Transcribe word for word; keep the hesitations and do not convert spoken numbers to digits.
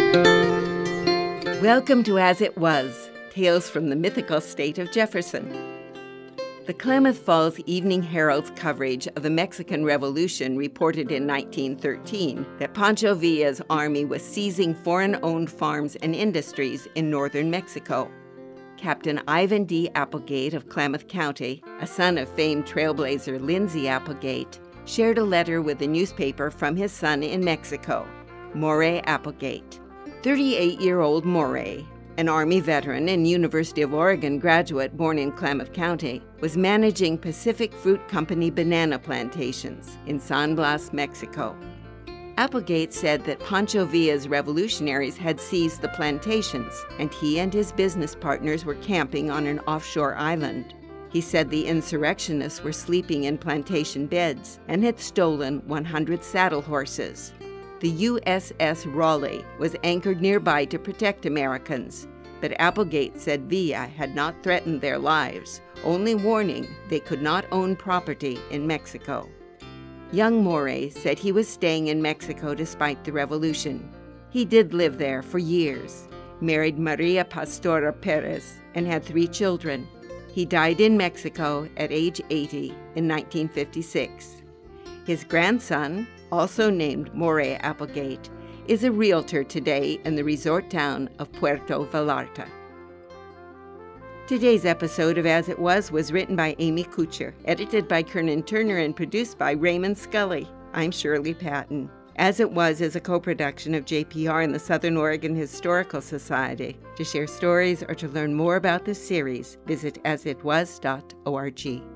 Welcome to As It Was, Tales from the Mythical State of Jefferson. The Klamath Falls Evening Herald's coverage of the Mexican Revolution reported in nineteen thirteen that Pancho Villa's army was seizing foreign-owned farms and industries in northern Mexico. Captain Ivan D. Applegate of Klamath County, a son of famed trailblazer Lindsay Applegate, shared a letter with the newspaper from his son in Mexico, Moray Applegate. thirty-eight-year-old Moray, an Army veteran and University of Oregon graduate born in Klamath County, was managing Pacific Fruit Company banana plantations in San Blas, Mexico. Applegate said that Pancho Villa's revolutionaries had seized the plantations, and he and his business partners were camping on an offshore island. He said the insurrectionists were sleeping in plantation beds and had stolen one hundred saddle horses. The U S S Raleigh was anchored nearby to protect Americans, but Applegate said Villa had not threatened their lives, only warning they could not own property in Mexico. Young Moray said he was staying in Mexico despite the revolution. He did live there for years, married Maria Pastora Perez, and had three children. He died in Mexico at age eighty in nineteen fifty-six. His grandson, also named Moray Applegate, is a realtor today in the resort town of Puerto Vallarta. Today's episode of As It Was was written by Amy Kuchar, edited by Kernan Turner, and produced by Raymond Scully. I'm Shirley Patton. As It Was is a co-production of J P R and the Southern Oregon Historical Society. To share stories or to learn more about this series, visit as it was dot org.